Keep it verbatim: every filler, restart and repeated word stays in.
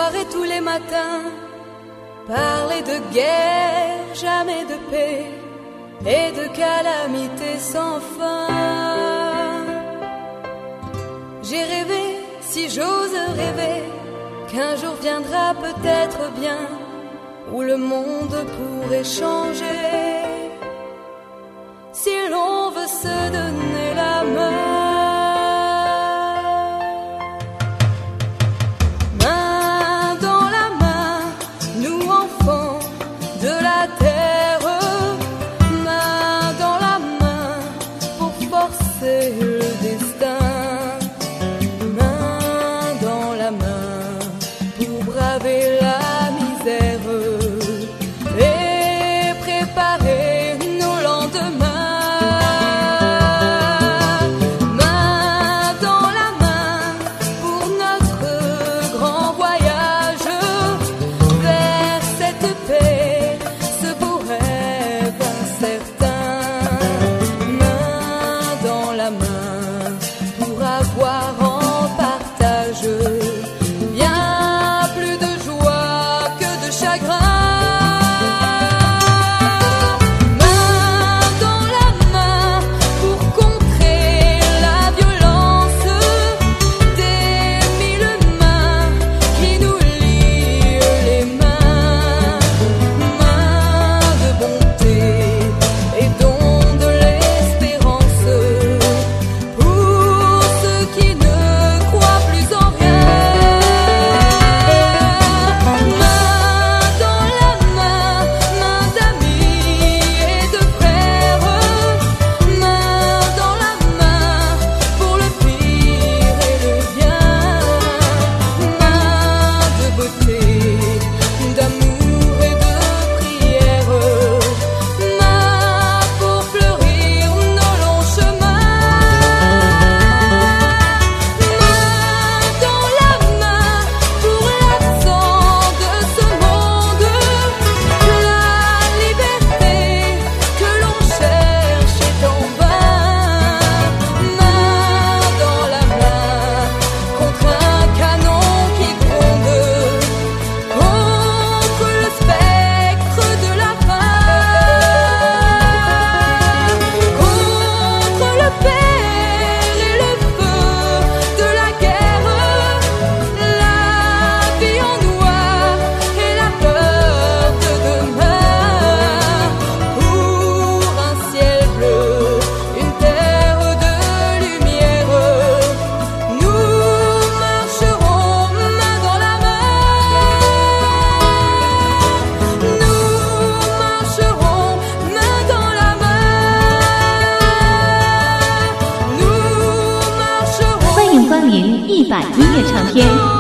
soirée tous les matins, parler de guerre, jamais de paix, et de calamités sans fin. J'ai rêvé, si j'ose rêver, qu'un jour viendra peut-être bien, où le monde pourrait changer, si l'on veut se donner la main. 一百音乐唱片。